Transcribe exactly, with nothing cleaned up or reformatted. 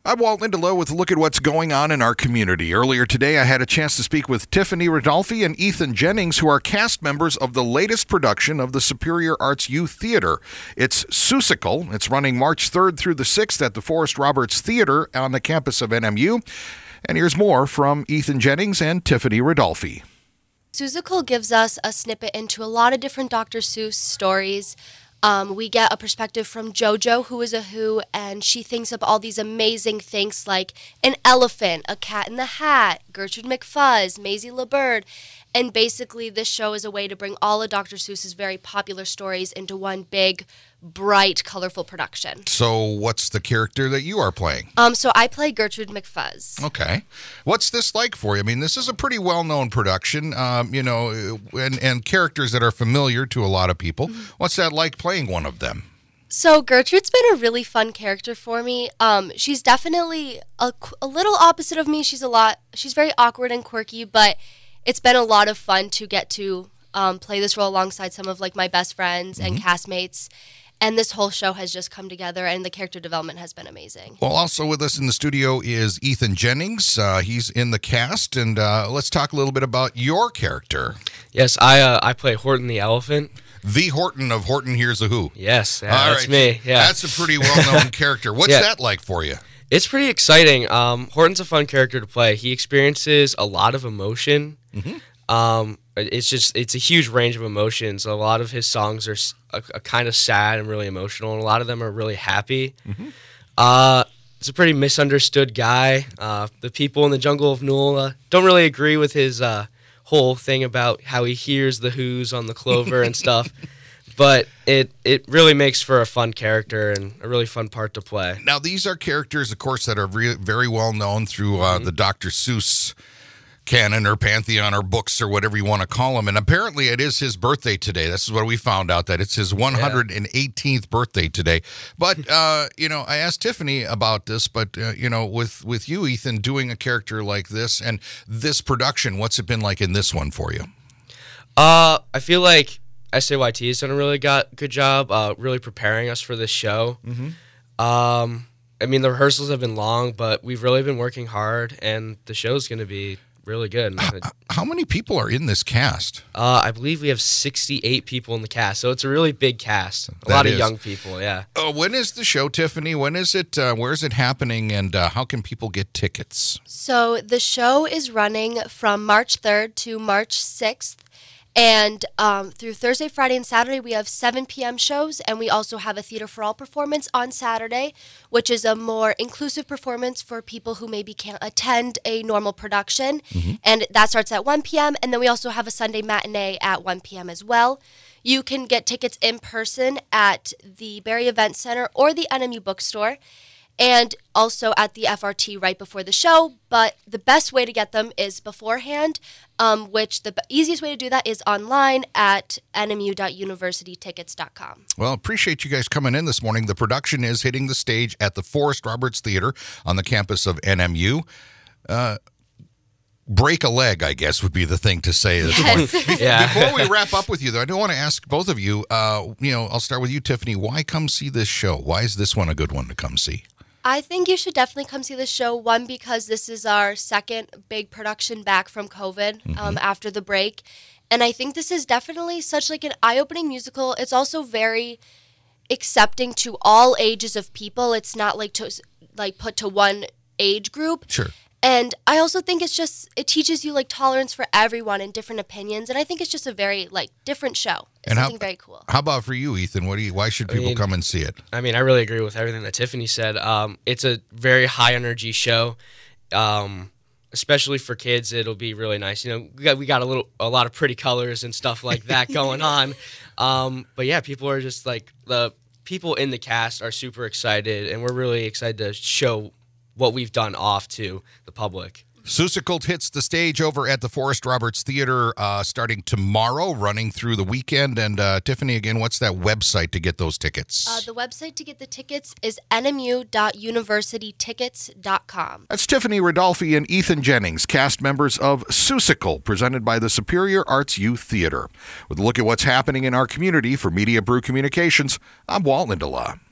I'm Walt Lindelow with a look at what's going on in our community. Earlier today, I had a chance to speak with Tiffany Rodolfi and Ethan Jennings, who are cast members of the latest production of the Superior Arts Youth Theater. It's Seussical. It's running March third through the sixth at the Forrest Roberts Theater on the campus of N M U. And here's more from Ethan Jennings and Tiffany Rodolfi. Seussical gives us a snippet into a lot of different Doctor Seuss stories. Um, we get a perspective from JoJo, who is a Who, and she thinks of all these amazing things like an elephant, a cat in the hat, Gertrude McFuzz, Maisie LeBird. And basically, this show is a way to bring all of Doctor Seuss's very popular stories into one big, bright, colorful production. So what's the character that you are playing? Um, so I play Gertrude McFuzz. Okay. What's this like for you? I mean, this is a pretty well-known production, um, you know, and, and characters that are familiar to a lot of people. Mm-hmm. What's that like playing one of them? So Gertrude's been a really fun character for me. Um, she's definitely a, a little opposite of me. She's a lot, she's very awkward and quirky, but it's been a lot of fun to get to um, play this role alongside some of like my best friends mm-hmm. and castmates. And this whole show has just come together, and the character development has been amazing. Well, also with us in the studio is Ethan Jennings. Uh, he's in the cast, and uh, let's talk a little bit about your character. Yes, I uh, I play Horton the Elephant. The Horton of Horton Hears a Who. Yes, yeah, All that's right. me. Yeah, that's a pretty well-known character. What's yeah. that like for you? It's pretty exciting. Um, Horton's a fun character to play. He experiences a lot of emotion. Mm-hmm. Um, it's just it's a huge range of emotions. A lot of his songs are a, a kind of sad and really emotional, and a lot of them are really happy. Mm-hmm. Uh, it's a pretty misunderstood guy. Uh, the people in the jungle of Nool uh, don't really agree with his uh, whole thing about how he hears the Who's on the clover and stuff. But it it really makes for a fun character and a really fun part to play. Now, these are characters, of course, that are re- very well known through uh, mm-hmm. the Doctor Seuss canon or pantheon or books or whatever you want to call them. And apparently it is his birthday today. This is what we found out, that it's his one hundred eighteenth yeah. birthday today. But, uh, you know, I asked Tiffany about this, but, uh, you know, with, with you, Ethan, doing a character like this and this production, what's it been like in this one for you? Uh, I feel like S A Y T has done a really got, good job uh, really preparing us for this show. Mm-hmm. Um, I mean, the rehearsals have been long, but we've really been working hard, and the show's going to be really good. How, how many people are in this cast? Uh, I believe we have sixty-eight people in the cast, so it's a really big cast. A that lot is. of young people, yeah. Uh, when is the show, Tiffany? When is it? Uh, where is it happening? And uh, how can people get tickets? So the show is running from March third to March sixth. And um, through Thursday, Friday, and Saturday, we have seven p.m. shows, and we also have a Theater for All performance on Saturday, which is a more inclusive performance for people who maybe can't attend a normal production. Mm-hmm. And that starts at one p.m., and then we also have a Sunday matinee at one p.m. as well. You can get tickets in person at the Barrie Event Center or the N M U bookstore, and also at the F R T right before the show. But the best way to get them is beforehand, um, which the b- easiest way to do that is online at n m u dot university tickets dot com. Well, appreciate you guys coming in this morning. The production is hitting the stage at the Forrest Roberts Theater on the campus of N M U. Uh, break a leg, I guess, would be the thing to say this yes. morning. Yeah. Before we wrap up with you, though, I do want to ask both of you, uh, you know, I'll start with you, Tiffany. Why come see this show? Why is this one a good one to come see? I think you should definitely come see the show. One, because this is our second big production back from COVID mm-hmm. um, after the break. And I think this is definitely such like an eye-opening musical. It's also very accepting to all ages of people. It's not like to like put to one age group. Sure. And I also think it's just, it teaches you like tolerance for everyone and different opinions. And I think it's just a very like different show. It's and something how, very cool. How about for you, Ethan? What do you, why should people I mean, come and see it? I mean, I really agree with everything that Tiffany said. Um, it's a very high energy show. Um, especially for kids, it'll be really nice. You know, we got, we got a little, a lot of pretty colors and stuff like that going on. Um, but yeah, people are just like, the people in the cast are super excited, and we're really excited to show what we've done off to the public. Seussical hits the stage over at the Forrest Roberts Theater uh, starting tomorrow, running through the weekend. And uh, Tiffany, again, what's that website to get those tickets? Uh, the website to get the tickets is n m u dot university tickets dot com. That's Tiffany Rodolfi and Ethan Jennings, cast members of Seussical, presented by the Superior Arts Youth Theater. With a look at what's happening in our community for Media Brew Communications, I'm Walt Lindelow.